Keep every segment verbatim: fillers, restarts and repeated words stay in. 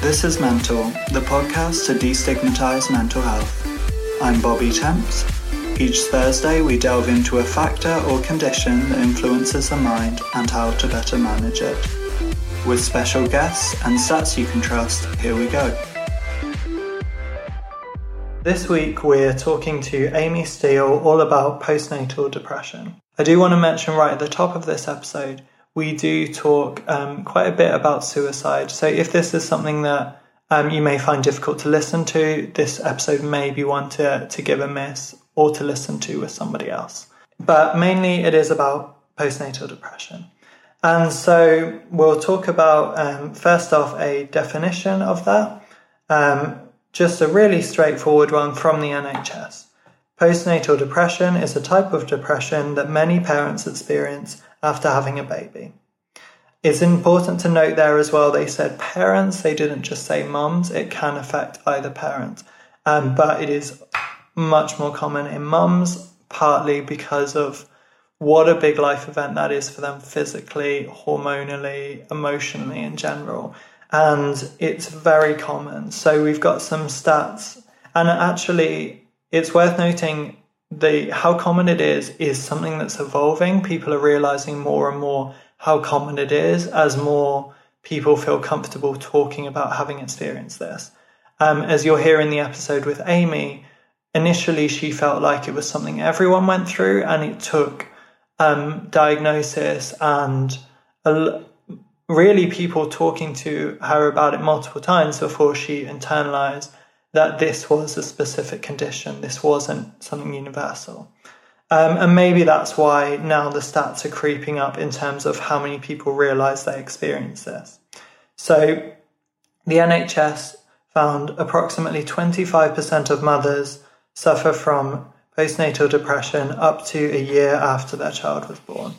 This is Mental, the podcast to destigmatize mental health. I'm Bobby Temps. Each Thursday we delve into a factor or condition that influences the mind and how to better manage it. With special guests and stats you can trust, here we go. This week we're talking to Amy Steele all about postnatal depression. I do want to mention right at the top of this episode, we do talk um, quite a bit about suicide. So if this is something that um, you may find difficult to listen to, this episode may be one to, to give a miss or to listen to with somebody else. But mainly it is about postnatal depression. And so we'll talk about, um, first off, a definition of that. Um, just a really straightforward one from the N H S. Postnatal depression is a type of depression that many parents experience after having a baby. It's important to note there as well, they said parents, they didn't just say mums, it can affect either parent. Um, but it is much more common in mums, partly because of what a big life event that is for them physically, hormonally, emotionally in general. And it's very common. So we've got some stats, and actually it's worth noting the how common it is is something that's evolving. People are realizing more and more how common it is as more people feel comfortable talking about having experienced this. Um, as you'll hear in the episode with Amy, initially she felt like it was something everyone went through, and it took um, diagnosis and a, really people talking to her about it multiple times before she internalized that this was a specific condition. This wasn't something universal. Um, and maybe that's why now the stats are creeping up in terms of how many people realise they experience this. So the N H S found approximately twenty-five percent of mothers suffer from postnatal depression up to a year after their child was born.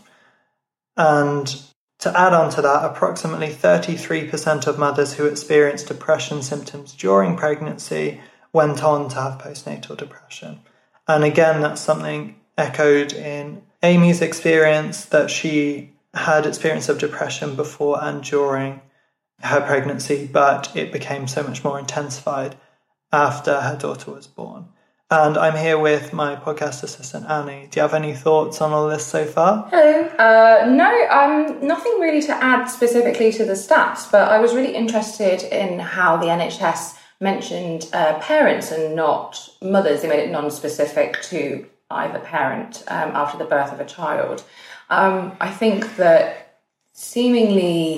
And to add on to that, approximately thirty-three percent of mothers who experienced depression symptoms during pregnancy went on to have postnatal depression. And again, that's something echoed in Amy's experience, that she had experience of depression before and during her pregnancy, but it became so much more intensified after her daughter was born. And I'm here with my podcast assistant, Annie. Do you have any thoughts on all this so far? Hello. Uh, no, um, nothing really to add specifically to the stats, but I was really interested in how the N H S mentioned uh, parents and not mothers. They made it non-specific to either parent um, after the birth of a child. Um, I think that seemingly,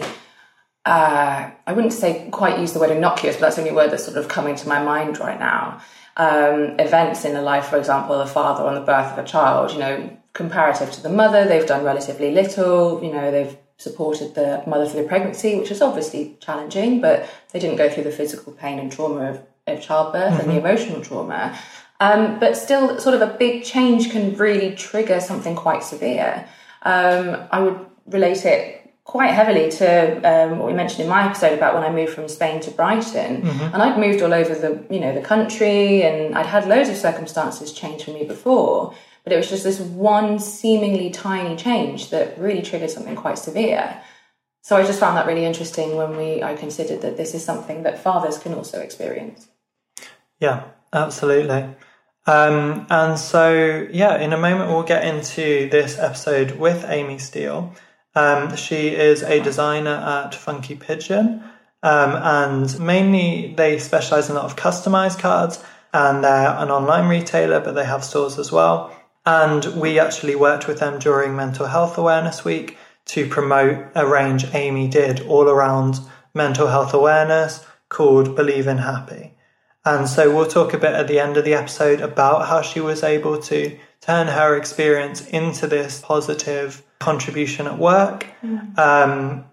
uh, I wouldn't say quite use the word innocuous, but that's the only word that's sort of coming to my mind right now. Um, events in the life, for example, of a father on the birth of a child, you know, comparative to the mother, they've done relatively little. You know, they've supported the mother through the pregnancy, which is obviously challenging, but they didn't go through the physical pain and trauma of, of childbirth mm-hmm. and the emotional trauma. Um, but still, sort of a big change can really trigger something quite severe. Um, I would relate it quite heavily to um, what we mentioned in my episode about when I moved from Spain to Brighton. Mm-hmm. And I'd moved all over the, you know, the country, and I'd had loads of circumstances change for me before, but it was just this one seemingly tiny change that really triggered something quite severe. So I just found that really interesting when we I considered that this is something that fathers can also experience. Yeah, absolutely. Um, and so, yeah, in a moment we'll get into this episode with Amy Steele. Um, she is a designer at Funky Pigeon, um, and mainly they specialise in a lot of customised cards, and they're an online retailer, but they have stores as well. And we actually worked with them during Mental Health Awareness Week to promote a range Amy did all around mental health awareness called Believe in Happy. And so we'll talk a bit at the end of the episode about how she was able to turn her experience into this positive contribution at work. Mm. Um,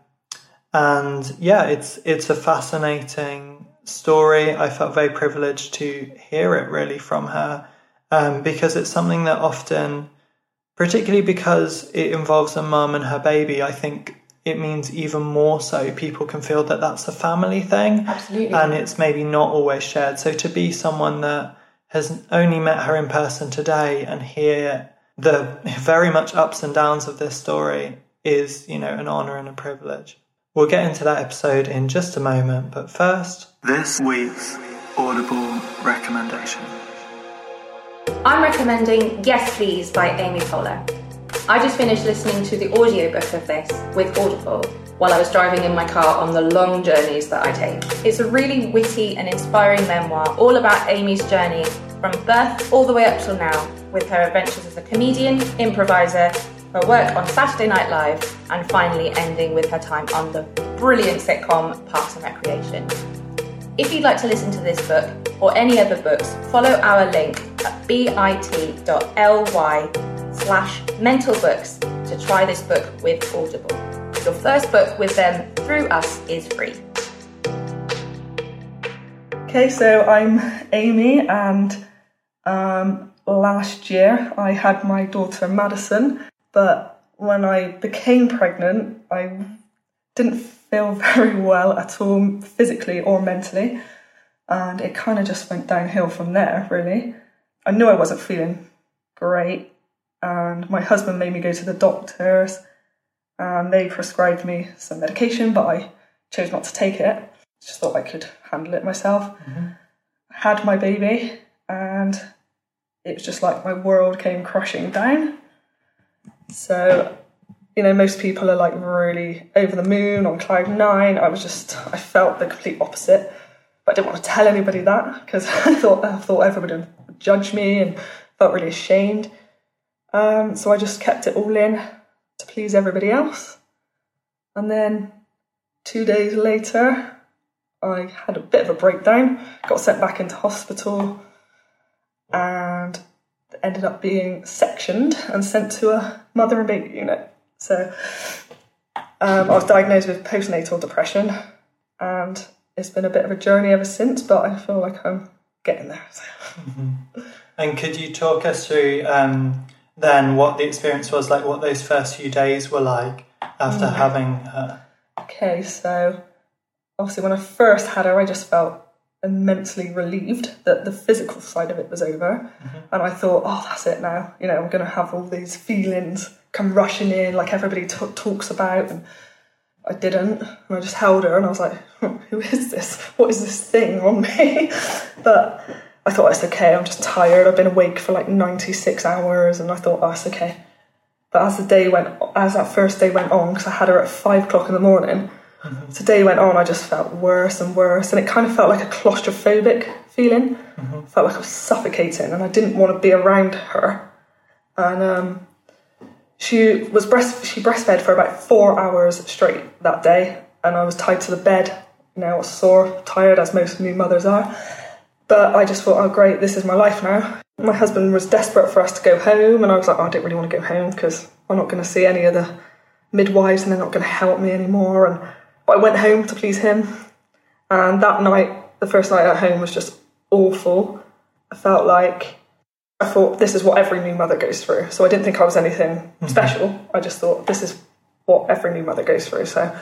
and yeah, it's it's a fascinating story. I felt very privileged to hear it really from her, um, because it's something that often, particularly because it involves a mum and her baby, I think it means even more so people can feel that that's a family thing. Absolutely. And it's maybe not always shared. So to be someone that has only met her in person today and hear the very much ups and downs of this story is, you know, an honour and a privilege. We'll get into that episode in just a moment, but first, this week's Audible recommendation. I'm recommending Yes Please by Amy Poehler. I just finished listening to the audiobook of this with Audible while I was driving in my car on the long journeys that I take. It's a really witty and inspiring memoir all about Amy's journey from birth all the way up till now, with her adventures as a comedian, improviser, her work on Saturday Night Live, and finally ending with her time on the brilliant sitcom Parks and Recreation. If you'd like to listen to this book or any other books, follow our link at bit.ly slash mental books to try this book with Audible. Your first book with them through us is free. Okay, so I'm Amy, and um, last year I had my daughter Madison, but when I became pregnant, I didn't feel very well at all, physically or mentally, and it kind of just went downhill from there, really. I knew I wasn't feeling great, and my husband made me go to the doctors, and they prescribed me some medication, but I chose not to take it. Just thought I could handle it myself. Mm-hmm. I had my baby, and it was just like my world came crashing down. So, you know, most people are like really over the moon, on cloud nine. I was just, I felt the complete opposite. But I didn't want to tell anybody that, because I thought I thought everybody would judge me, and felt really ashamed. Um, so I just kept it all in to please everybody else. And then two days later, I had a bit of a breakdown, got sent back into hospital, and ended up being sectioned and sent to a mother and baby unit. So um, I was diagnosed with postnatal depression, and it's been a bit of a journey ever since, but I feel like I'm getting there. So. Mm-hmm. And could you talk us through um, then what the experience was like, what those first few days were like after mm. having her? Okay, so obviously when I first had her, I just felt immensely relieved that the physical side of it was over. Mm-hmm. And I thought, oh, that's it now. You know, I'm going to have all these feelings come rushing in like everybody t- talks about. And I didn't. And I just held her and I was like, who is this? What is this thing on me? But I thought, it's okay. I'm just tired. I've been awake for like ninety-six hours. And I thought, oh, it's okay. But as the day went, as that first day went on, because I had her at five o'clock in the morning, mm-hmm. as the day went on, I just felt worse and worse. And it kind of felt like a claustrophobic feeling. Mm-hmm. Felt like I was suffocating and I didn't want to be around her. And um, she was breast, she breastfed for about four hours straight that day. And I was tied to the bed. You know, I was sore, tired, as most new mothers are. But I just thought, oh, great, this is my life now. My husband was desperate for us to go home. And I was like, oh, I don't really want to go home because I'm not going to see any of the midwives and they're not going to help me anymore. And but I went home to please him. And that night, the first night at home was just awful. I felt like, I thought this is what every new mother goes through. So I didn't think I was anything mm-hmm. special. I just thought this is what every new mother goes through. So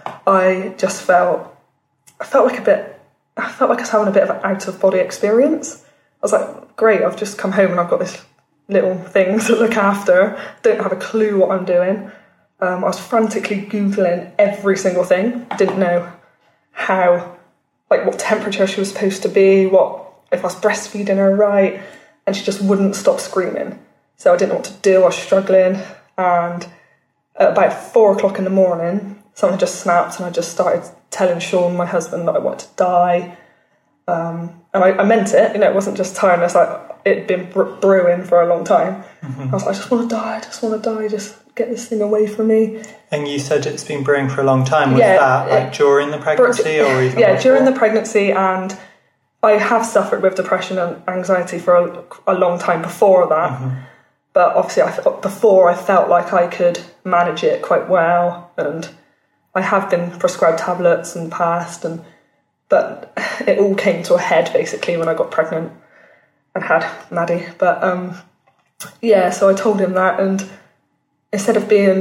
I just felt, I felt like a bit, I felt like I was having a bit of an out-of-body experience. I was like, great, I've just come home and I've got this little thing to look after. Don't have a clue what I'm doing. Um, I was frantically Googling every single thing. Didn't know how, like what temperature she was supposed to be, what if I was breastfeeding her right, and she just wouldn't stop screaming. So I didn't know what to do. I was struggling, and at about four o'clock in the morning, something just snapped, and I just started telling Sean, my husband, that I wanted to die. Um, and I, I meant it. You know, it wasn't just tiredness. Like it'd been brewing for a long time. Mm-hmm. I was like, I just want to die. I just want to die. Just get this thing away from me. And you said it's been brewing for a long time. Was yeah, that like during the pregnancy or even yeah, before? During the pregnancy, and I have suffered with depression and anxiety for a, a long time before that. Mm-hmm. But obviously, I thought before I felt like I could manage it quite well, and I have been prescribed tablets in the past, and but it all came to a head basically when I got pregnant and had Maddie. But um, yeah, so I told him that, and instead of being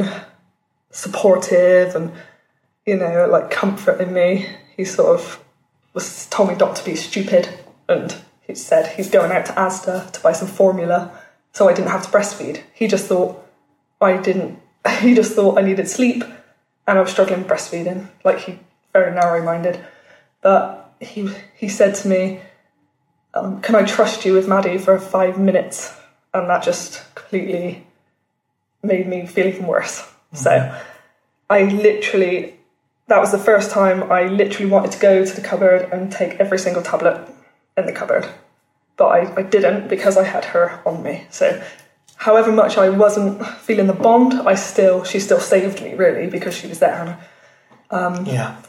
supportive and, you know, like comforting me, he sort of was told me not to be stupid, and he said he's going out to Asda to buy some formula so I didn't have to breastfeed. He just thought I didn't, he just thought I needed sleep and I was struggling with breastfeeding, like he very narrow-minded. But he he said to me, um, can I trust you with Maddie for five minutes? And that just completely made me feel even worse. Mm-hmm. So I literally, that was the first time I literally wanted to go to the cupboard and take every single tablet in the cupboard. But I, I didn't because I had her on me. So however much I wasn't feeling the bond, I still, she still saved me really because she was there. Um, yeah.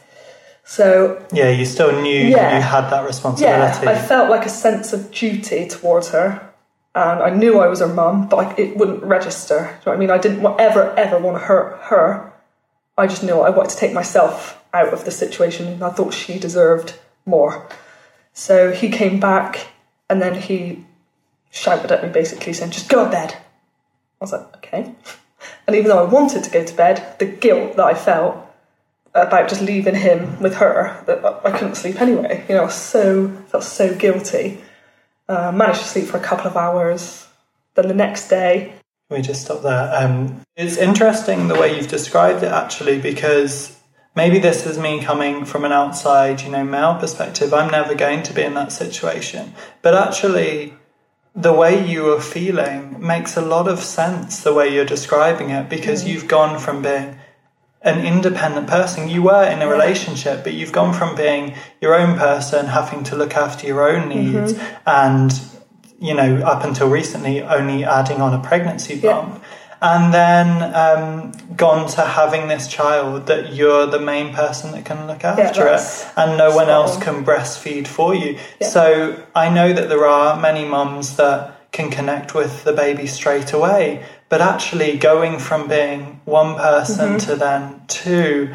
So yeah, you still knew yeah, you had that responsibility. Yeah, I felt like a sense of duty towards her, and I knew I was her mum, but I, it wouldn't register. Do you know what I mean? I didn't ever, ever want to hurt her. I just knew I wanted to take myself out of the situation, and I thought she deserved more. So he came back, and then he shouted at me, basically saying, "Just go to bed." I was like, okay. And even though I wanted to go to bed, the guilt that I felt about just leaving him with her, that I couldn't sleep anyway. You know, I was so felt so guilty. Uh, managed to sleep for a couple of hours. Then the next day, Can we just stop there? Um, it's interesting the way you've described it, actually, because maybe this is me coming from an outside, you know, male perspective. I'm never going to be in that situation, but actually, the way you are feeling makes a lot of sense. The way you're describing it, because mm. you've gone from being an independent person. You were in a relationship, but you've gone from being your own person, having to look after your own needs, mm-hmm. and, you know, up until recently, only adding on a pregnancy bump. Yeah. And then um, gone to having this child that you're the main person that can look after yeah, it, and no one else can breastfeed for you. Yeah. So I know that there are many mums that can connect with the baby straight away, but actually going from being one person mm-hmm. to then two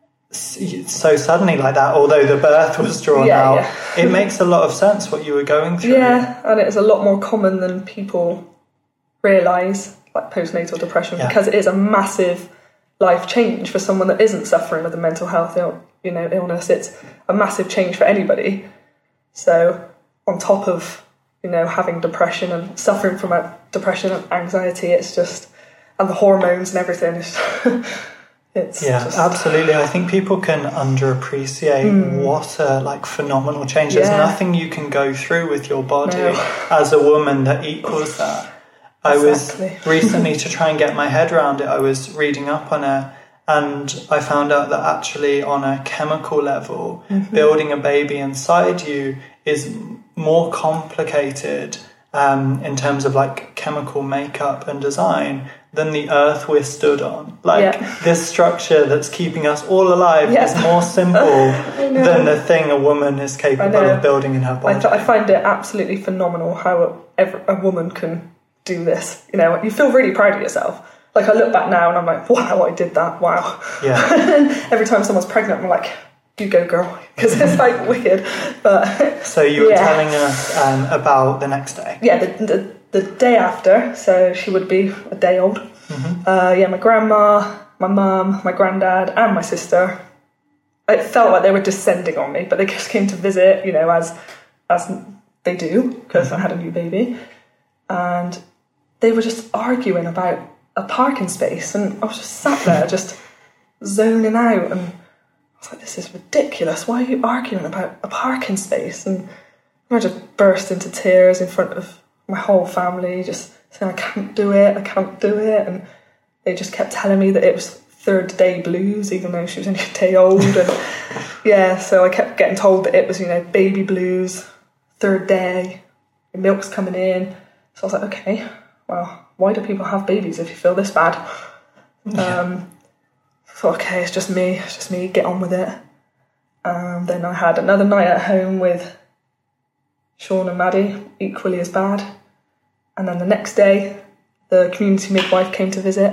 so suddenly like that, although the birth was drawn yeah, out, yeah. it makes a lot of sense what you were going through. Yeah, and it's a lot more common than people realise, like postnatal depression, yeah. because it is a massive life change for someone that isn't suffering with a mental health Ill, you know, illness. It's a massive change for anybody. So on top of, you know, having depression and suffering from a depression and anxiety, it's just, and the hormones and everything, it's, it's yeah, just, absolutely. I think people can underappreciate mm. what a like phenomenal change. There's yeah. nothing you can go through with your body no. as a woman that equals that. I exactly. was recently, to try and get my head around it, I was reading up on it, and I found out that actually on a chemical level, mm-hmm. building a baby inside you is more complicated um, in terms of like chemical makeup and design than the earth we're stood on. Like yeah. this structure that's keeping us all alive yeah. is more simple than the thing a woman is capable of building in her body. I, th- I find it absolutely phenomenal how a, a woman can do this. You know, you feel really proud of yourself. Like I look back now and I'm like, wow, I did that. Wow. Yeah. And every time someone's pregnant, I'm like, you go, girl, because it's like wicked. But so you were yeah. telling us um, about the next day. Yeah, the, the the day after. So she would be a day old. Mm-hmm. Uh, yeah, my grandma, my mum, my granddad, and my sister. It felt like they were descending on me, but they just came to visit, you know, as as they do, because mm-hmm. I had a new baby, and they were just arguing about a parking space, and I was just sat there, just zoning out, and I was like, this is ridiculous. Why are you arguing about a parking space? And I just burst into tears in front of my whole family, just saying, I can't do it, I can't do it. And they just kept telling me that it was third day blues, even though she was only a day old. And yeah, so I kept getting told that it was, you know, baby blues, third day, the milk's coming in. So I was like, okay, well, why do people have babies if you feel this bad? Yeah. Um, so okay, it's just me, it's just me, get on with it. Um, then I had another night at home with Sean and Maddie, equally as bad. And then the next day, the community midwife came to visit,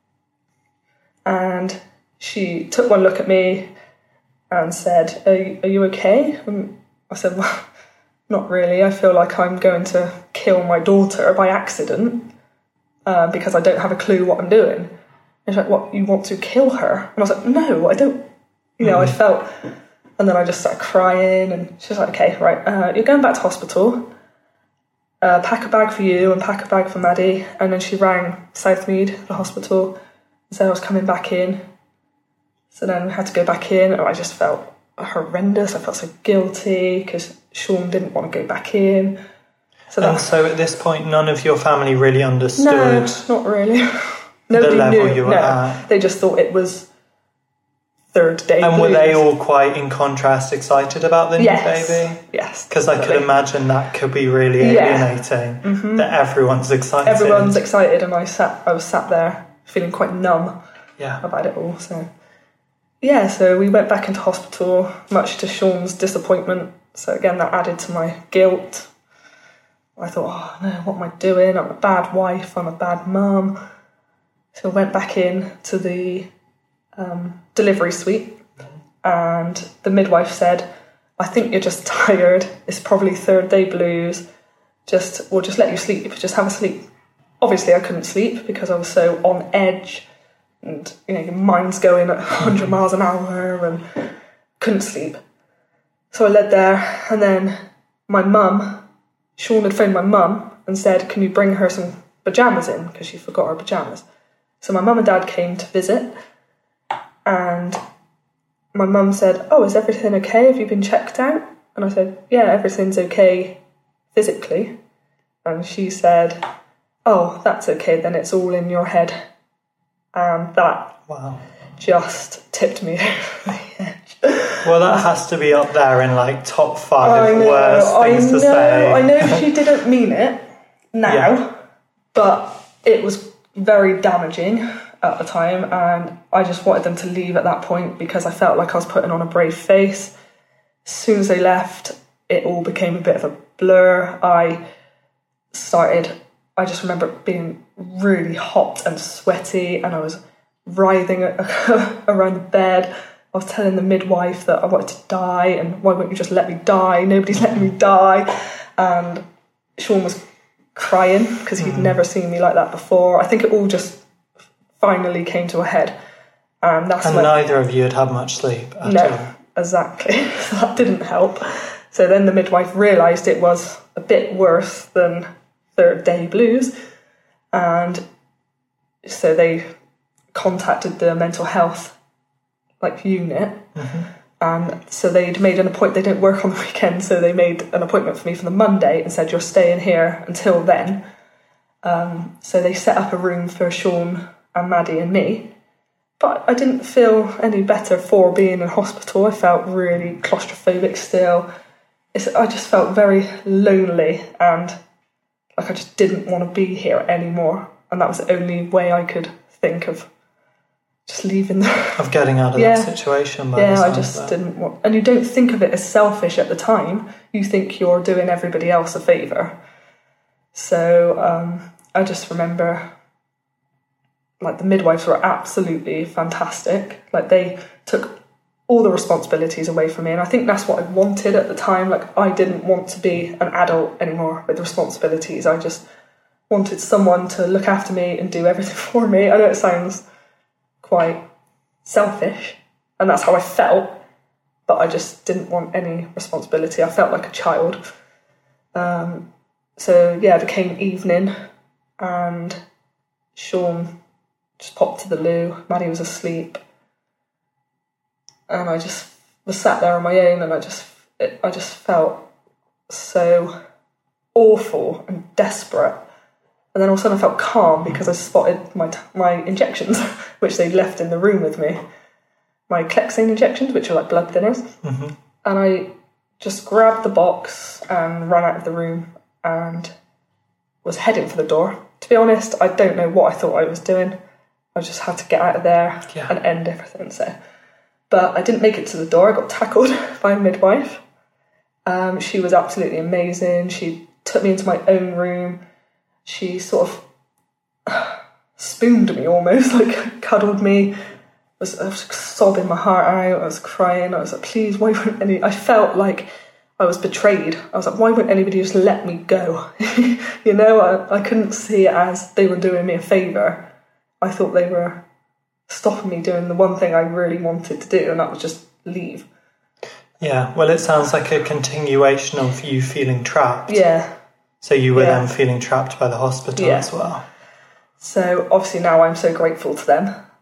and she took one look at me and said, are you, are you okay? And I said, well, not really. I feel like I'm going to kill my daughter by accident uh, because I don't have a clue what I'm doing. And she's like, what, you want to kill her? And I was like, no, I don't. You know, mm. I felt... And then I just started crying, and she was like, okay, right, uh, you're going back to hospital. Uh, pack a bag for you and pack a bag for Maddie. And then she rang Southmead, the hospital, and said I was coming back in. So then we had to go back in, and I just felt horrendous. I felt so guilty because Sean didn't want to go back in. So and so at this point, none of your family really understood. No, not really. Nobody the level knew. you were no, at. They just thought it was third day. And blues. were they all quite, in contrast, excited about the new yes. baby? Yes. Because I could imagine that could be really alienating. Yeah. Mm-hmm. That everyone's excited. Everyone's excited, and I sat. I was sat there feeling quite numb. Yeah. About it all. So yeah, so we went back into hospital, much to Sean's disappointment. So again, that added to my guilt. I thought, oh no, what am I doing? I'm a bad wife. I'm a bad mum. So I went back in to the um, delivery suite, and the midwife said, I think you're just tired. It's probably third day blues. Just, we'll just let you sleep. Just have a sleep. Obviously, I couldn't sleep because I was so on edge, and you know, your mind's going at one hundred miles an hour, and couldn't sleep. So I lay there, and then my mum, Sean had phoned my mum and said, can you bring her some pyjamas in, because she forgot her pyjamas. So my mum and dad came to visit, and my mum said, oh, is everything okay? Have you been checked out? And I said, yeah, everything's okay physically. And she said, oh, that's okay, then it's all in your head. And that wow. just tipped me over the edge. Well, that has to be up there in like top five I know, worst things I know, to say. I know she didn't mean it now, Yeah. but it was very damaging at the time, and I just wanted them to leave at that point because I felt like I was putting on a brave face. As soon as they left, it all became a bit of a blur. I started, I just remember it being really hot and sweaty, and I was writhing around the bed. I was telling the midwife that I wanted to die, and why won't you just let me die? Nobody's letting me die. And Sean was crying because he'd mm. never seen me like that before. I think it all just finally came to a head. And that's and when, neither of you had had much sleep at no, all. Exactly. So that didn't help. So then the midwife realised it was a bit worse than third day blues. And so they contacted the mental health like unit, mm-hmm. and so they'd made an appointment. They didn't work on the weekend, so they made an appointment for me for the Monday and said, you're staying here until then. Um, so they set up a room for Sean and Maddie and me, but I didn't feel any better for being in hospital. I felt really claustrophobic still. It's, I just felt very lonely, and like I just didn't want to be here anymore, and that was the only way I could think of just leaving the of getting out of yeah. that situation. By yeah, the I just didn't want, and you don't think of it as selfish at the time. You think you're doing everybody else a favour. So um, I just remember, like, the midwives were absolutely fantastic. Like, they took all the responsibilities away from me, and I think that's what I wanted at the time. Like, I didn't want to be an adult anymore with responsibilities. I just wanted someone to look after me and do everything for me. I know it sounds quite selfish, and that's how I felt, but I just didn't want any responsibility. I felt like a child. Um, so yeah, it became evening, and Sean just popped to the loo. Maddie was asleep, and I just was sat there on my own, and I just it, I just felt so awful and desperate. And then all of a sudden I felt calm because I spotted my my injections, which they'd left in the room with me. My Clexane injections, which are like blood thinners. Mm-hmm. And I just grabbed the box and ran out of the room and was heading for the door. To be honest, I don't know what I thought I was doing. I just had to get out of there yeah. and end everything. So, but I didn't make it to the door. I got tackled by a midwife. Um, she was absolutely amazing. She took me into my own room. She sort of spooned me almost, like cuddled me. I was, I was sobbing my heart out. I was crying. I was like, please, why won't any... I felt like I was betrayed. I was like, why won't anybody just let me go? You know, I, I couldn't see it as they were doing me a favour. I thought they were stopping me doing the one thing I really wanted to do, and that was just leave. Yeah, well, it sounds like a continuation of you feeling trapped. Yeah. So you were yeah. then feeling trapped by the hospital yeah. as well. So obviously now I'm so grateful to them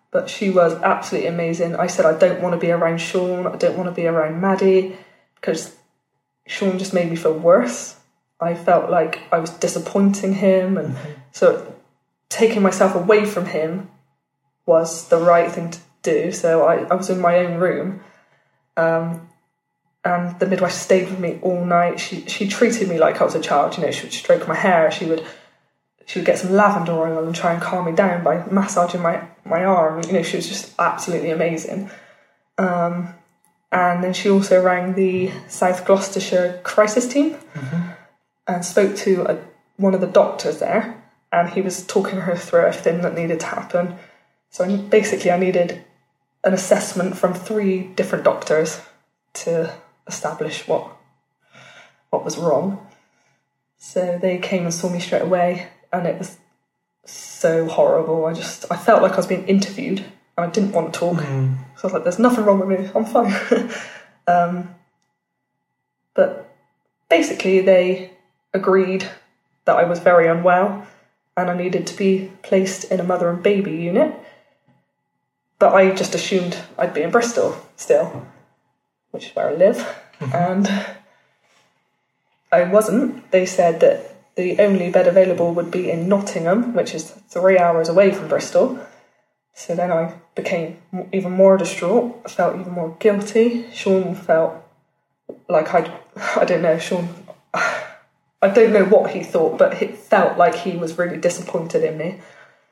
but she was absolutely amazing. I said I don't want to be around Sean, I don't want to be around Maddie, because Sean just made me feel worse. I felt like I was disappointing him, and mm-hmm. so taking myself away from him was the right thing to do. So I, I was in my own room, um, and the midwife stayed with me all night. She she treated me like I was a child. You know, she would stroke my hair. She would she would get some lavender oil and try and calm me down by massaging my my arm. You know, she was just absolutely amazing. Um, and then she also rang the South Gloucestershire crisis team mm-hmm. and spoke to a, one of the doctors there. And he was talking her through everything that needed to happen. So I, basically I needed an assessment from three different doctors to establish what what was wrong. So they came and saw me straight away, and it was so horrible. I just, I felt like I was being interviewed, and I didn't want to talk. Mm. So I was like, there's nothing wrong with me, I'm fine. um, but basically they agreed that I was very unwell, and I needed to be placed in a mother and baby unit. But I just assumed I'd be in Bristol still, which is where I live. Mm-hmm. And I wasn't. They said that the only bed available would be in Nottingham, which is three hours away from Bristol. So then I became even more distraught. I felt even more guilty. Sean felt like I'd, I don't know, Sean... I don't know what he thought, but it felt like he was really disappointed in me.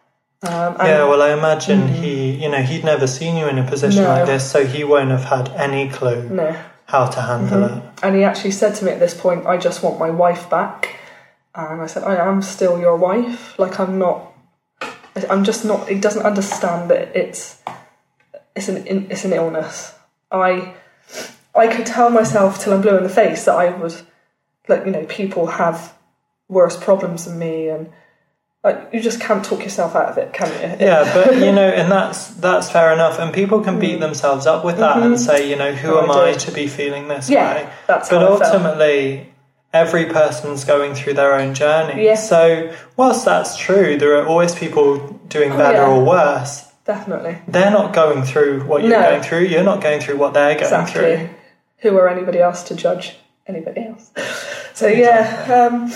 Um, yeah, well, I imagine mm-hmm. he, you know, he'd never seen you in a position no. like this, so he won't have had any clue no. how to handle mm-hmm. it. And he actually said to me at this point, I just want my wife back. And I said, I am still your wife. Like, I'm not, I'm just not, he doesn't understand that it's, it's an, it's an illness. I, I could tell myself till I'm blue in the face that I was, like, you know, people have worse problems than me, and like, you just can't talk yourself out of it, can you? Yeah, but, you know, and that's that's fair enough, and people can beat themselves up with that mm-hmm. and say, you know, who oh, am I, I to be feeling this yeah, way? That's but how ultimately, I felt. Every person's going through their own journey. Yeah. So, whilst that's true, there are always people doing oh, better yeah. or worse. Definitely. They're not going through what you're no. going through. You're not going through what they're going exactly. through. Who are anybody else to judge anybody else? So yeah, um,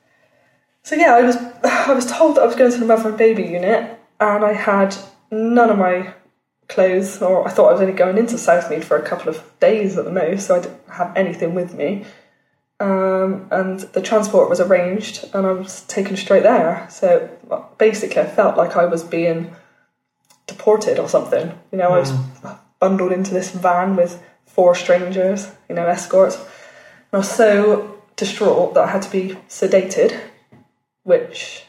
so yeah, I was I was told that I was going to the mother and baby unit, and I had none of my clothes, or I thought I was only going into Southmead for a couple of days at the most, so I didn't have anything with me. Um, and the transport was arranged, and I was taken straight there. So basically, I felt like I was being deported or something. You know, mm. I was bundled into this van with four strangers, you know, escorts. And I was so distraught that I had to be sedated, which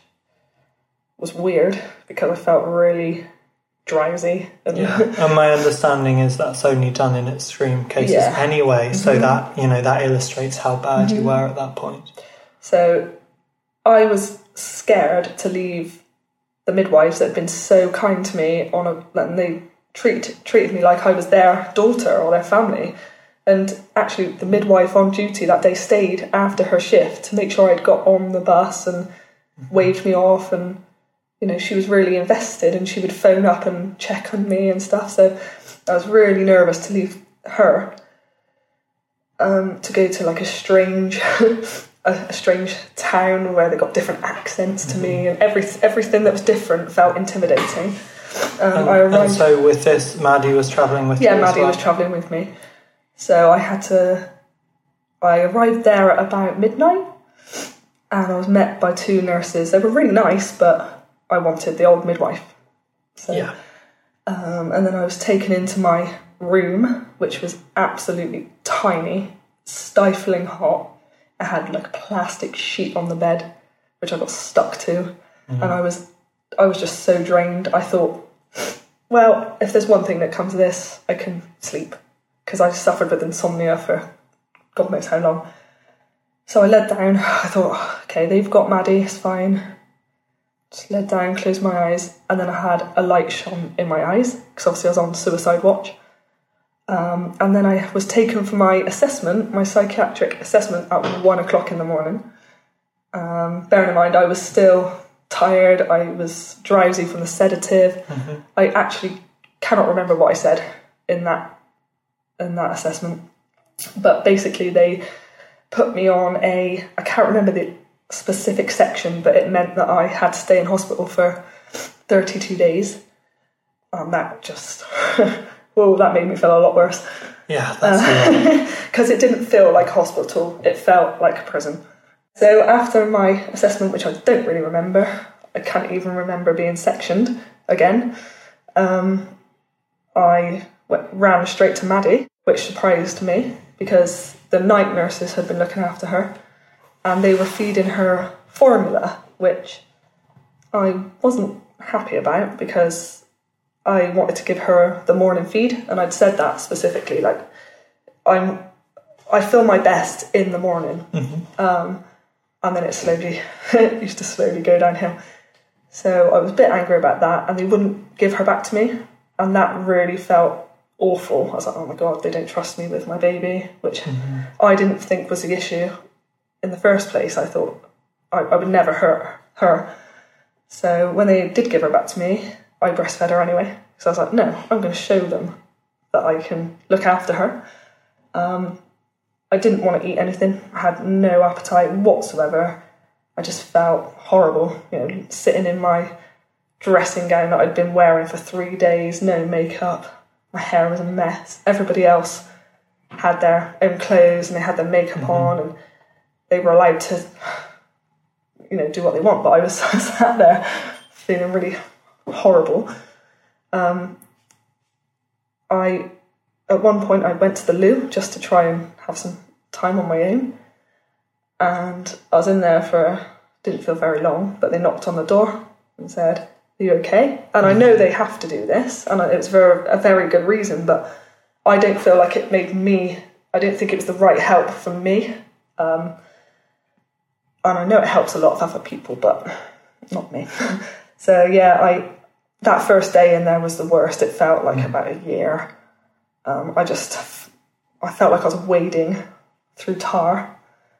was weird because I felt really drowsy. And, yeah. and my understanding is that's only done in extreme cases yeah. anyway, mm-hmm. so that, you know, that illustrates how bad mm-hmm. you were at that point. So I was scared to leave the midwives that had been so kind to me on a, and they treat, treated me like I was their daughter or their family. And actually, the midwife on duty that day stayed after her shift to make sure I'd got on the bus and mm-hmm. waved me off. And, you know, she was really invested, and she would phone up and check on me and stuff. So I was really nervous to leave her, um, to go to like a strange, a, a strange town where they got different accents to mm-hmm. me, and every everything that was different felt intimidating. Um, and, I arrived, and so with this, Maddie was travelling with yeah, you. Yeah, Maddie well. was travelling with me. So I had to, I arrived there at about midnight, and I was met by two nurses. They were really nice, but I wanted the old midwife. So, yeah. Um, and then I was taken into my room, which was absolutely tiny, stifling hot. I had like a plastic sheet on the bed, which I got stuck to. Mm-hmm. And I was, I was just so drained. I thought, well, if there's one thing that comes of this, I can sleep. Because I suffered with insomnia for God knows how long. So I led down. I thought, okay, they've got Maddie, it's fine. Just led down, closed my eyes, and then I had a light shone in my eyes, because obviously I was on suicide watch. Um, and then I was taken for my assessment, my psychiatric assessment, at one o'clock in the morning. Um, bearing in mind, I was still tired, I was drowsy from the sedative. Mm-hmm. I actually cannot remember what I said in that in that assessment. But basically they put me on a, I can't remember the specific section, but it meant that I had to stay in hospital for thirty-two days. And that just, whoa, that made me feel a lot worse. Yeah, that's because uh, it didn't feel like a hospital, it felt like a prison. So after my assessment, which I don't really remember, I can't even remember being sectioned again, um, I went, ran straight to Maddie, which surprised me because the night nurses had been looking after her and they were feeding her formula, which I wasn't happy about because I wanted to give her the morning feed, and I'd said that specifically, like, I'm, I feel my best in the morning. Mm-hmm. Um, and then it slowly, it used to slowly go downhill. So I was a bit angry about that, and they wouldn't give her back to me, and that really felt awful. I was like, oh my God, they don't trust me with my baby, which mm-hmm. I didn't think was the issue in the first place. I thought I, I would never hurt her. So when they did give her back to me, I breastfed her anyway. So I was like, no, I'm going to show them that I can look after her. Um, I didn't want to eat anything. I had no appetite whatsoever. I just felt horrible, you know, sitting in my dressing gown that I'd been wearing for three days, no makeup. My hair was a mess. Everybody else had their own clothes and they had their makeup mm-hmm. on and they were allowed to, you know, do what they want. But I was sat there feeling really horrible. Um, I, at one point, I went to the loo just to try and have some time on my own. And I was in there for, didn't feel very long, but they knocked on the door and said, are you okay? And I know they have to do this, and it was for a very good reason, but I don't feel like it made me, I don't think it was the right help for me. Um, and I know it helps a lot of other people, but not me. So yeah, I that first day in there was the worst. It felt like about a year. Um, I just, I felt like I was wading through tar.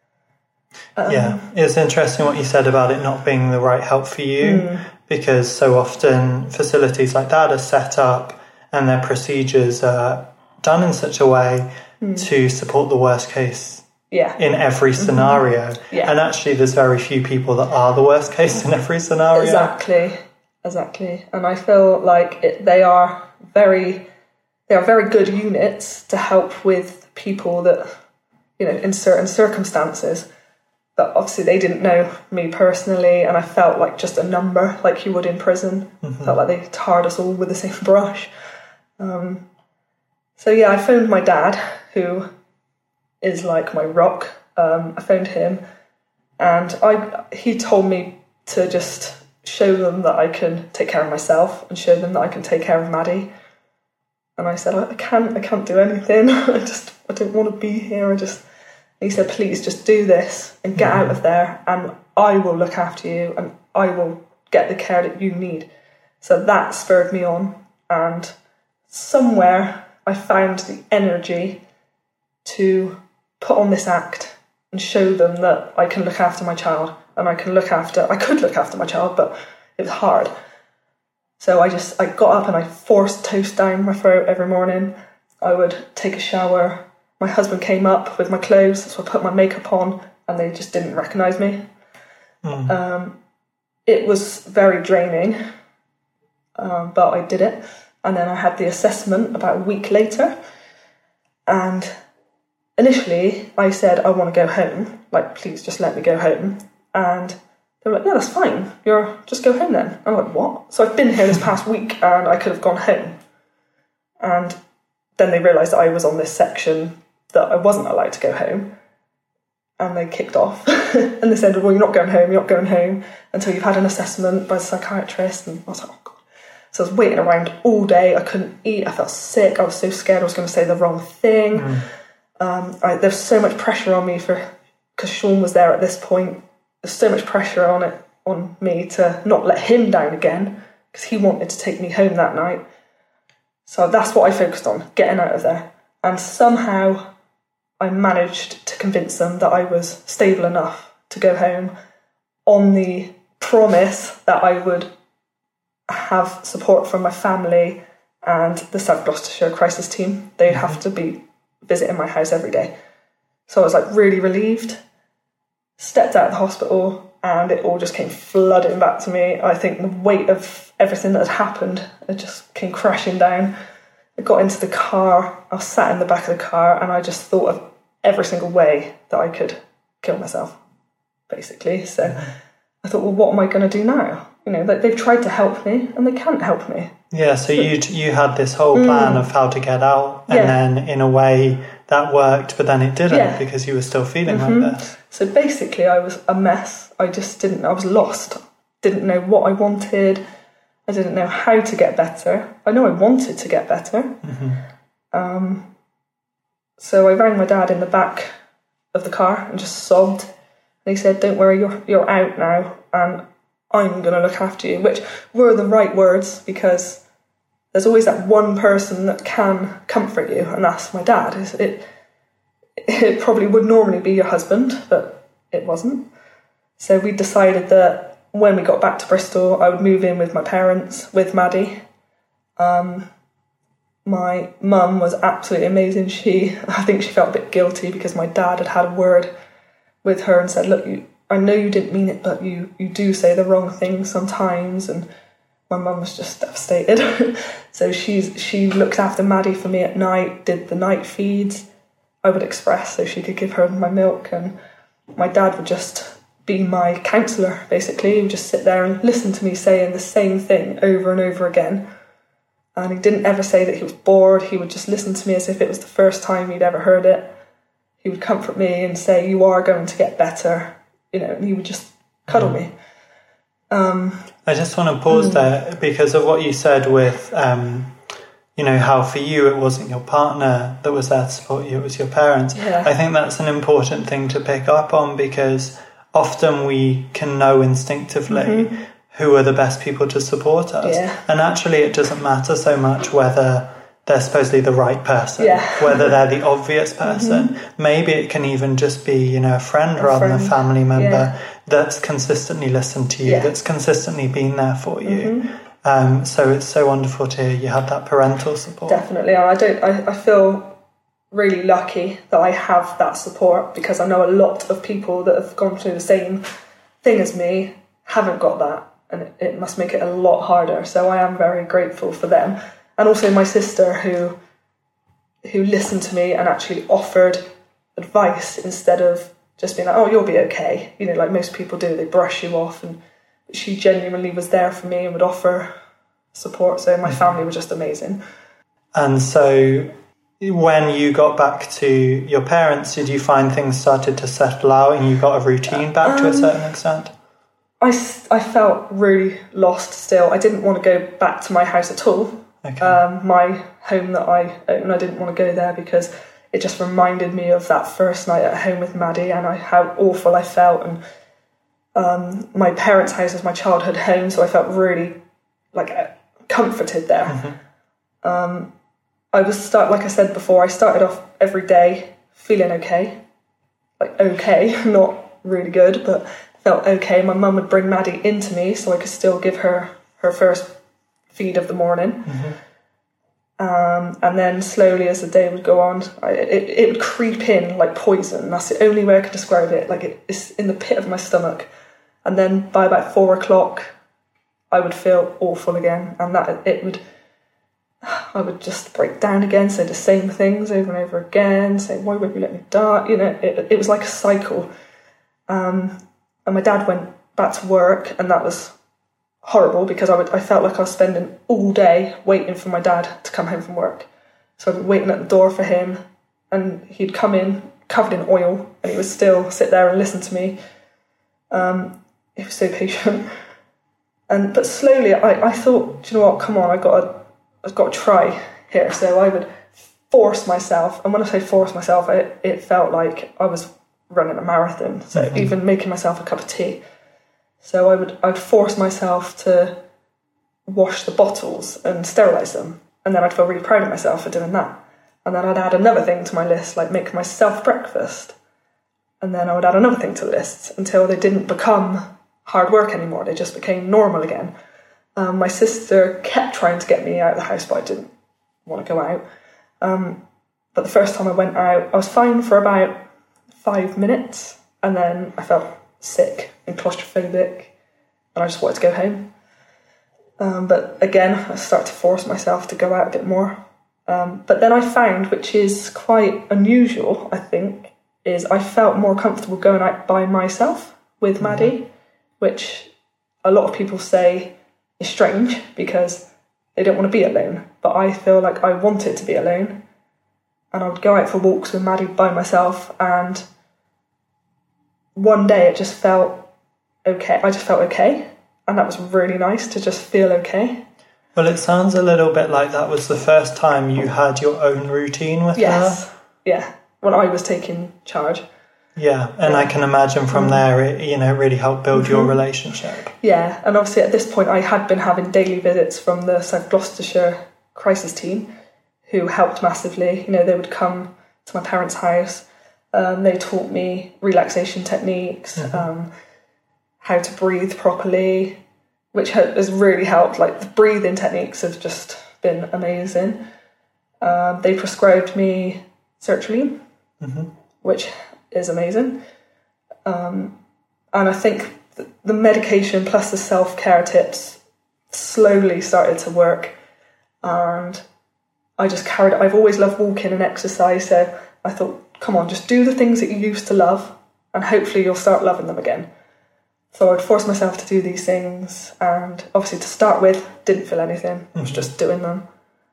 Um, yeah, it's interesting what you said about it not being the right help for you, mm. because so often facilities like that are set up and their procedures are done in such a way mm. to support the worst case yeah. in every scenario. Mm-hmm. Yeah. And actually there's very few people that are the worst case in every scenario. Exactly, exactly. And I feel like it, they are very, they are very good units to help with people that, you know, in certain circumstances. But obviously they didn't know me personally, and I felt like just a number, like you would in prison. Mm-hmm. Felt like they tarred us all with the same brush. Um, so yeah, I phoned my dad, who is like my rock. Um, I phoned him, and I he told me to just show them that I can take care of myself and show them that I can take care of Maddie. And I said, I can't, I can't do anything. I just, I don't want to be here. I just. He said, please just do this and get out of there and I will look after you and I will get the care that you need. So that spurred me on, and somewhere I found the energy to put on this act and show them that I can look after my child and I can look after, I could look after my child, but it was hard. So I just, I got up and I forced toast down my throat every morning. I would take a shower. My husband came up with my clothes, so I put my makeup on, and they just didn't recognise me. Mm. Um, it was very draining, um, but I did it. And then I had the assessment about a week later. And initially, I said, I want to go home. Like, please just let me go home. And they were like, yeah, that's fine. You're just go home then. I'm like, what? So I've been here this past week, and I could have gone home. And then they realised that I was on this section that I wasn't allowed to go home, and they kicked off. And they said, well, you're not going home, you're not going home until you've had an assessment by the psychiatrist. And I was like, oh God. So I was waiting around all day. I couldn't eat. I felt sick. I was so scared I was going to say the wrong thing. Mm. Um, I, there's so much pressure on me for, because Sean was there at this point. There's so much pressure on it, on me to not let him down again, because he wanted to take me home that night. So that's what I focused on, getting out of there. And somehow I managed to convince them that I was stable enough to go home on the promise that I would have support from my family and the South Gloucestershire crisis team. They'd have to be visiting my house every day. So I was like really relieved. Stepped out of the hospital and it all just came flooding back to me. I think the weight of everything that had happened, it just came crashing down. I got into the car, I was sat in the back of the car, and I just thought of every single way that I could kill myself, basically. So I thought, well, what am I going to do now? You know, like, they've tried to help me and they can't help me. Yeah, so you you had this whole plan mm. of how to get out, and yeah. then in a way that worked, but then it didn't yeah. because you were still feeling mm-hmm. like this. So basically I was a mess. I just didn't, I was lost. Didn't know what I wanted. I didn't know how to get better. I know I wanted to get better. Mm-hmm. Um, so I rang my dad in the back of the car and just sobbed. And he said, don't worry, you're, you're out now and I'm going to look after you, which were the right words, because there's always that one person that can comfort you, and that's my dad. It, it probably would normally be your husband, but it wasn't. So we decided that when we got back to Bristol, I would move in with my parents, with Maddie. Um, my mum was absolutely amazing. She, I think she felt a bit guilty because my dad had had a word with her and said, look, you, I know you didn't mean it, but you, you do say the wrong thing sometimes. And my mum was just devastated. So she's she looked after Maddie for me at night, did the night feeds. I would express so she could give her my milk, and my dad would just be my counsellor, basically. He would just sit there and listen to me saying the same thing over and over again. And he didn't ever say that he was bored. He would just listen to me as if it was the first time he'd ever heard it. He would comfort me and say, you are going to get better. You know, and he would just cuddle me. Um, I just want to pause mm. there because of what you said with, um, you know, how for you it wasn't your partner that was there to support you, it was your parents. Yeah. I think that's an important thing to pick up on, because often we can know instinctively mm-hmm. who are the best people to support us. Yeah. And actually it doesn't matter so much whether they're supposedly the right person, yeah. whether they're the obvious person. Mm-hmm. Maybe it can even just be, you know, a friend a rather friend. than a family member yeah. that's consistently listened to you, yeah. that's consistently been there for you. Mm-hmm. Um, so it's so wonderful to hear you had that parental support. Definitely. I don't. I, I feel really lucky that I have that support, because I know a lot of people that have gone through the same thing as me haven't got that, and it, it must make it a lot harder. So I am very grateful for them. And also my sister, who who listened to me and actually offered advice instead of just being like, oh, you'll be okay. You know, like most people do, they brush you off. And she genuinely was there for me and would offer support. So my family were just amazing. And so when you got back to your parents, did you find things started to settle out and you got a routine back um, to a certain extent? I, I felt really lost still. I didn't want to go back to my house at all. Okay. Um, my home that I own, I didn't want to go there because it just reminded me of that first night at home with Maddie and I, how awful I felt. And um, my parents' house is my childhood home, so I felt really like comforted there. Mm-hmm. Um, I was start like I said before. I started off every day feeling okay, like okay, not really good, but felt okay. My mum would bring Maddie into me so I could still give her her first feed of the morning. Mm-hmm. Um, and then slowly as the day would go on, I, it, it would creep in like poison. That's the only way I could describe it. Like it, it's in the pit of my stomach. And then by about four o'clock, I would feel awful again. And that it would, I would just break down again, say the same things over and over again, say, why won't you let me die? You know, it, it was like a cycle. Um, and my dad went back to work, and that was horrible because I would I felt like I was spending all day waiting for my dad to come home from work. So I'd be waiting at the door for him, and he'd come in covered in oil and he would still sit there and listen to me. Um, he was so patient. And but slowly I, I thought, do you know what, come on, I gotta I've got to try here. So I would force myself, and when I say force myself, it, it felt like I was running a marathon. So mm-hmm. even making myself a cup of tea. So I would I'd force myself to wash the bottles and sterilise them. And then I'd feel really proud of myself for doing that. And then I'd add another thing to my list, like make myself breakfast. And then I would add another thing to the list until they didn't become hard work anymore. They just became normal again. Um, my sister kept trying to get me out of the house, but I didn't want to go out. Um, but the first time I went out, I was fine for about five minutes, and then I felt sick and claustrophobic, and I just wanted to go home. Um, but again, I started to force myself to go out a bit more. Um, but then I found, which is quite unusual, I think, is I felt more comfortable going out by myself with mm-hmm. Maddie, which a lot of people say is strange because they don't want to be alone. But I feel like I wanted to be alone, and I would go out for walks with Maddie by myself, and one day it just felt okay. I just felt okay, and that was really nice to just feel okay. Well, it sounds a little bit like that was the first time you had your own routine with yes. her. Yeah, when I was taking charge. Yeah, and yeah. I can imagine from mm. there, it, you know, really helped build mm-hmm. your relationship. Yeah, and obviously at this point I had been having daily visits from the South Gloucestershire crisis team, who helped massively. You know, they would come to my parents' house. Um, they taught me relaxation techniques, mm-hmm. um, how to breathe properly, which has really helped. Like, the breathing techniques have just been amazing. Um, they prescribed me sertraline, mm-hmm. which is amazing. Um, and I think th- the medication plus the self-care tips slowly started to work. And I just carried it. I've always loved walking and exercise, so I thought, come on, just do the things that you used to love, and hopefully you'll start loving them again. So I'd force myself to do these things, and obviously to start with, didn't feel anything. I was just doing them.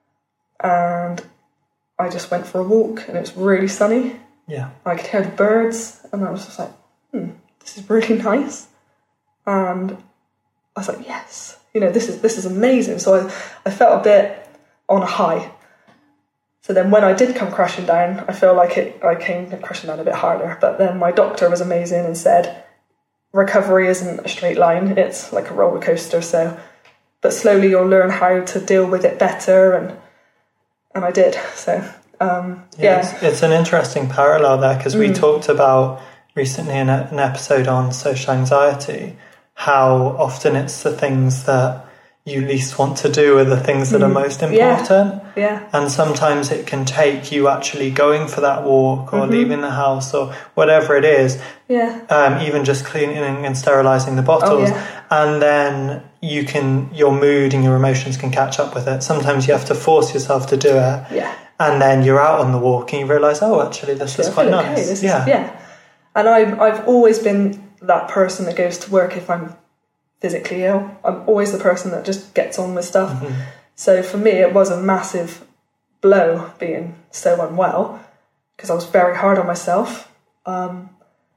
And I just went for a walk, and it was really sunny. Yeah. I could hear the birds, and I was just like, hmm, this is really nice. And I was like, yes, you know, this is this is amazing. So I, I felt a bit on a high. So then when I did come crashing down, I feel like it I came crashing down a bit harder. But then my doctor was amazing and said, recovery isn't a straight line, it's like a roller coaster. So, but slowly you'll learn how to deal with it better, and and I did. So um, yeah, yeah. It's, it's an interesting parallel there, because we mm. talked about recently in a, an episode on social anxiety how often it's the things that you least want to do are the things that mm. are most important. Yeah. yeah. And sometimes it can take you actually going for that walk or mm-hmm. leaving the house or whatever it is. Yeah. Um, even just cleaning and sterilising the bottles. Oh, yeah. And then you can, your mood and your emotions can catch up with it. Sometimes you have to force yourself to do it. Yeah. And then you're out on the walk and you realise, oh, actually, this actually, is quite nice. Okay. This yeah. Is, yeah. And I've, I've always been that person that goes to work if I'm physically ill. I'm always the person that just gets on with stuff. Mm-hmm. So for me, it was a massive blow being so unwell, because I was very hard on myself. Um,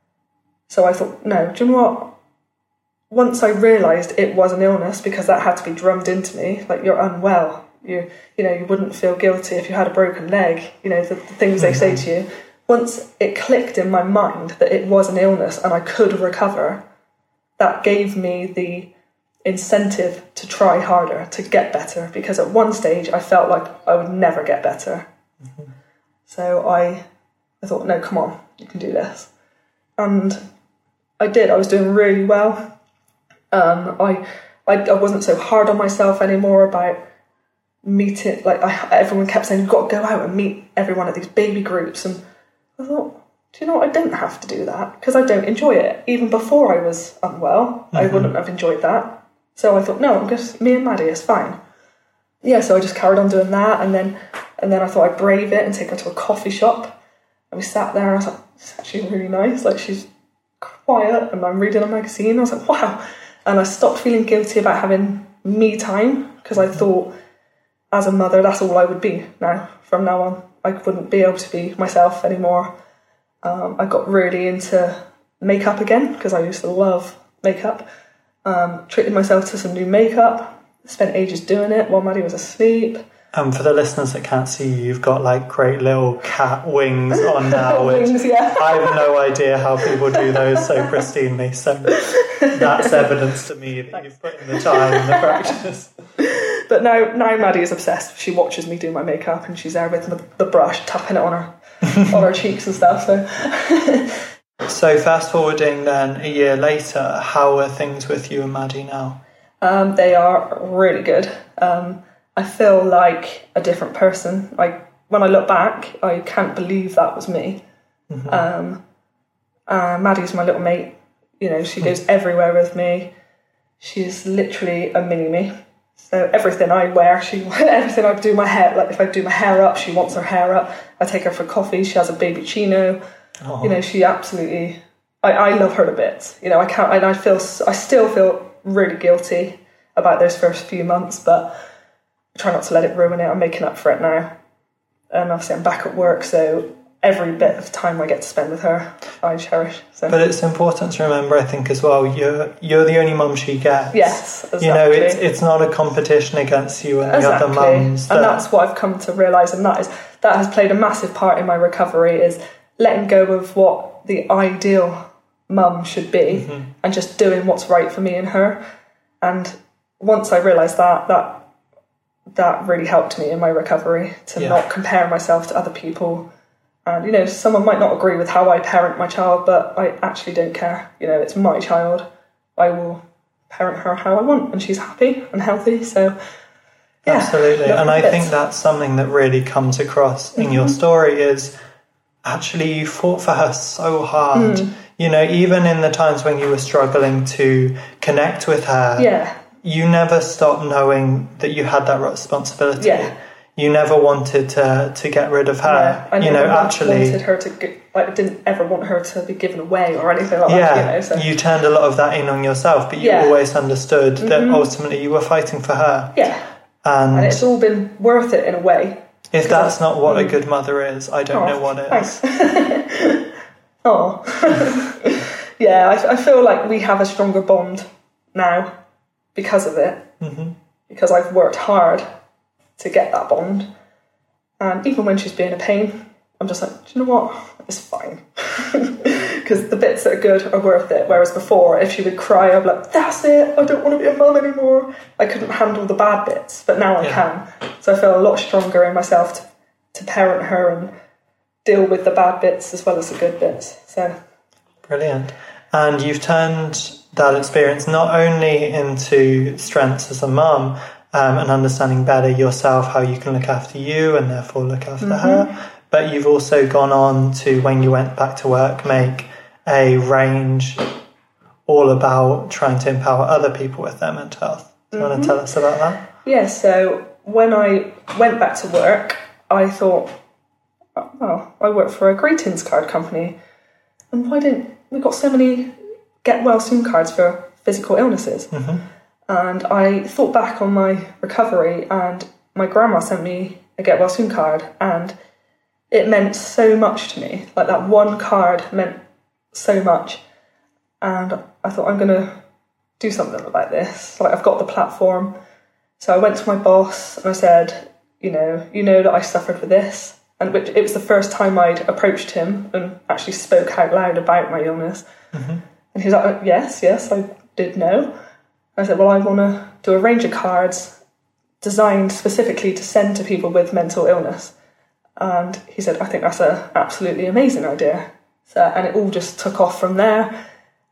so I thought, no, do you know what? Once I realised it was an illness, because that had to be drummed into me, like, you're unwell. You you know, you wouldn't feel guilty if you had a broken leg, you know, the, the things mm-hmm. they say to you. Once it clicked in my mind that it was an illness and I could recover, that gave me the incentive to try harder, to get better, because at one stage I felt like I would never get better. Mm-hmm. So I, I thought, no, come on, you can do this. And I did. I was doing really well. Um, I, I, I wasn't so hard on myself anymore about meeting. Like I, everyone kept saying, you've got to go out and meet everyone at these baby groups. And I thought, do you know what? I don't have to do that, because I don't enjoy it. Even before I was unwell, mm-hmm. I wouldn't have enjoyed that. So I thought, no, I'm just me and Maddie, it's fine. Yeah, so I just carried on doing that, and then and then I thought I'd brave it and take her to a coffee shop. And we sat there, and I was like, it's actually really nice. Like, she's quiet, and I'm reading a magazine. I was like, wow. And I stopped feeling guilty about having me time, because I thought, as a mother, that's all I would be now. From now on, I wouldn't be able to be myself anymore. Um, I got really into makeup again, because I used to love makeup. Um, treated myself to some new makeup. Spent ages doing it while Maddie was asleep. And for the listeners that can't see you, you've got like great little cat wings on now. wings, which yeah. I have no idea how people do those so pristinely. So that's evidence to me that you've put in the time and the practice. But now, now Maddie is obsessed. She watches me do my makeup, and she's there with the, the brush, tapping it on her, on her cheeks and stuff. So, So fast forwarding then a year later, how are things with you and Maddie now? Um, they are really good. Um, I feel like a different person. Like when I look back, I can't believe that was me. Mm-hmm. Um, uh, Maddie's my little mate. You know, she goes everywhere with me. She's literally a mini me. So everything I wear, she everything I do my hair, like if I do my hair up, she wants her hair up. I take her for coffee. She has a baby chino. Oh. You know, she absolutely. I, I love her to bits. You know, I can't. And I feel. I still feel really guilty about those first few months, but I try not to let it ruin it. I'm making up for it now, and obviously I'm back at work, so every bit of time I get to spend with her, I cherish. So. But it's important to remember, I think, as well, you're you're the only mum she gets. Yes, exactly. You know, it's it's not a competition against you and exactly. the other mums. That... And that's what I've come to realise, and that is that has played a massive part in my recovery, is letting go of what the ideal mum should be, mm-hmm. and just doing what's right for me and her. And once I realised that, that that really helped me in my recovery, to yeah. not compare myself to other people. And, you know, someone might not agree with how I parent my child, but I actually don't care. You know, it's my child. I will parent her how I want, and she's happy and healthy. So, yeah. Absolutely. And I bits. think that's something that really comes across in mm-hmm. your story is actually you fought for her so hard. Mm. You know, even in the times when you were struggling to connect with her, yeah. you never stopped knowing that you had that responsibility. Yeah. You never wanted to to get rid of her. Yeah, I you know, actually wanted her to get, like, didn't ever want her to be given away or anything like yeah, that. You know, so. You turned a lot of that in on yourself, but you yeah. always understood mm-hmm. that ultimately you were fighting for her. Yeah, and, and it's all been worth it in a way. If that's I, not what mm. a good mother is, I don't oh, know what is. Thanks. Oh, yeah, I, I feel like we have a stronger bond now because of it. Mm-hmm. Because I've worked hard to get that bond, and even when she's being a pain, I'm just like, do you know what, it's fine, because the bits that are good are worth it. Whereas before, if she would cry, I'd be like, that's it, I don't want to be a mum anymore. I couldn't handle the bad bits, but now I yeah. can. So I feel a lot stronger in myself to, to parent her and deal with the bad bits as well as the good bits. So brilliant. And you've turned that experience not only into strengths as a mum, Um, and understanding better yourself, how you can look after you and therefore look after mm-hmm. her. But you've also gone on to, when you went back to work, make a range all about trying to empower other people with their mental health. Do you mm-hmm. want to tell us about that? Yeah, so when I went back to work, I thought, well, I work for a greetings card company, and why didn't we got so many get well soon cards for physical illnesses? Mm-hmm. And I thought back on my recovery, and my grandma sent me a get well soon card, and it meant so much to me. Like, that one card meant so much. And I thought, I'm going to do something about this. Like, I've got the platform. So I went to my boss and I said, you know, you know that I suffered with this. And which, it was the first time I'd approached him and actually spoke out loud about my illness. Mm-hmm. And he was like, yes, yes, I did know. I said, well, I want to do a range of cards designed specifically to send to people with mental illness. And he said, I think that's an absolutely amazing idea. So, and it all just took off from there.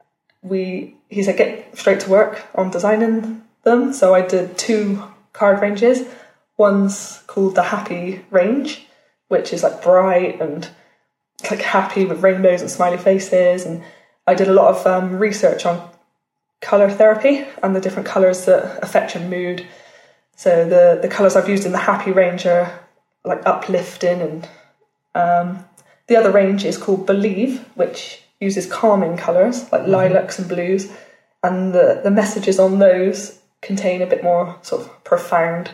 We, he said, get straight to work on designing them. So I did two card ranges. One's called the Happy range, which is like bright and like happy with rainbows and smiley faces. And I did a lot of um, research on colour therapy and the different colours that affect your mood. So the, the colours I've used in the Happy range are like uplifting, and um, the other range is called Believe, which uses calming colours like mm-hmm. lilacs and blues, and the, the messages on those contain a bit more sort of profound,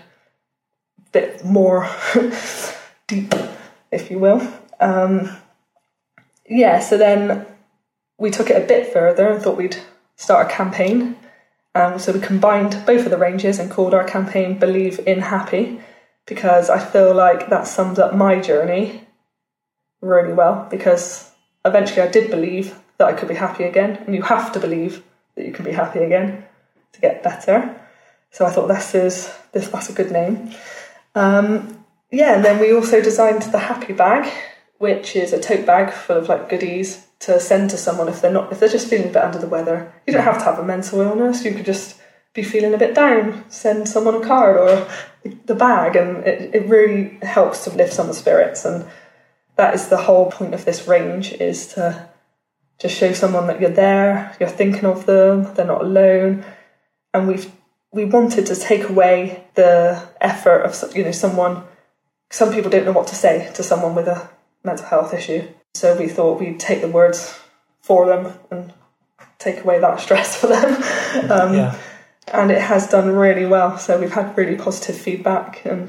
bit more deep, if you will. Um, yeah, so then we took it a bit further and thought we'd start a campaign. Um, so we combined both of the ranges and called our campaign Believe in Happy, because I feel like that sums up my journey really well, because eventually I did believe that I could be happy again, and you have to believe that you can be happy again to get better. So I thought this is this that's a good name. Um, yeah, and then we also designed the Happy bag, which is a tote bag full of like goodies to send to someone if they're not if they're just feeling a bit under the weather. You don't have to have a mental illness. You could just be feeling a bit down. Send someone a card or the bag, and it, it really helps to lift someone's spirits. And that is the whole point of this range, is to just show someone that you're there, you're thinking of them, they're not alone. And we've we wanted to take away the effort of, you know, someone. Some people don't know what to say to someone with a mental health issue. So we thought we'd take the words for them and take away that stress for them. Um, yeah. And it has done really well. So we've had really positive feedback and,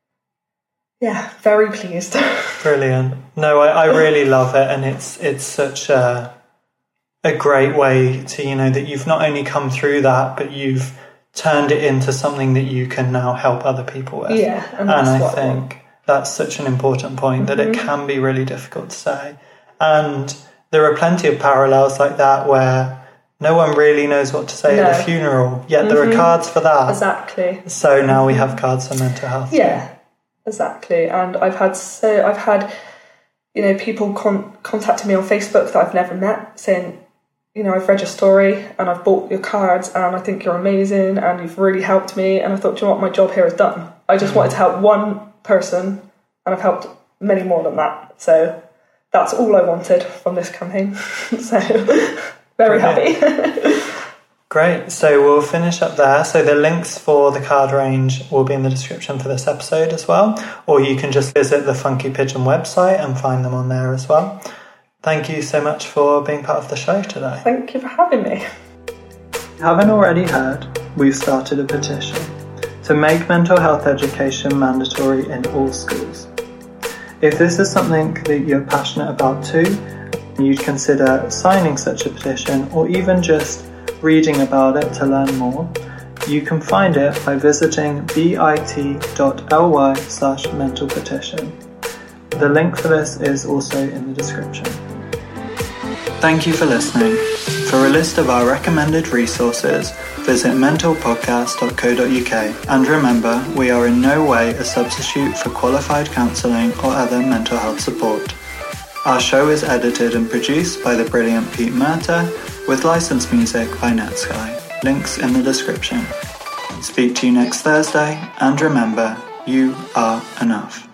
yeah, very pleased. Brilliant. No, I, I really love it. And it's it's such a, a great way to, you know, that you've not only come through that, but you've turned it into something that you can now help other people with. Yeah. And, and I what think... that's such an important point, that mm-hmm. it can be really difficult to say. And there are plenty of parallels like that where no one really knows what to say no. at a funeral, yet mm-hmm. there are cards for that. Exactly. So now we have cards for mental health. Yeah, exactly. And I've had so I've had, you know, people con- contacting me on Facebook that I've never met saying, you know, I've read your story and I've bought your cards and I think you're amazing and you've really helped me. And I thought, do you know what, my job here is done. I just mm-hmm. wanted to help one person, and I've helped many more than that. So that's all I wanted from this campaign. So very happy. Great. So we'll finish up there. So the links for the card range will be in the description for this episode as well, or you can just visit the Funky Pigeon website and find them on there as well. Thank you so much for being part of the show today. Thank you for having me. Haven't already heard, we've started a petition to make mental health education mandatory in all schools. If this is something that you're passionate about too, you'd consider signing such a petition or even just reading about it to learn more, you can find it by visiting bit.ly slash mental petition. The link for this is also in the description. Thank you for listening. For a list of our recommended resources, visit mental podcast dot co dot uk. And remember, we are in no way a substitute for qualified counselling or other mental health support. Our show is edited and produced by the brilliant Pete Murta, with licensed music by Netsky. Links in the description. Speak to you next Thursday, and remember, you are enough.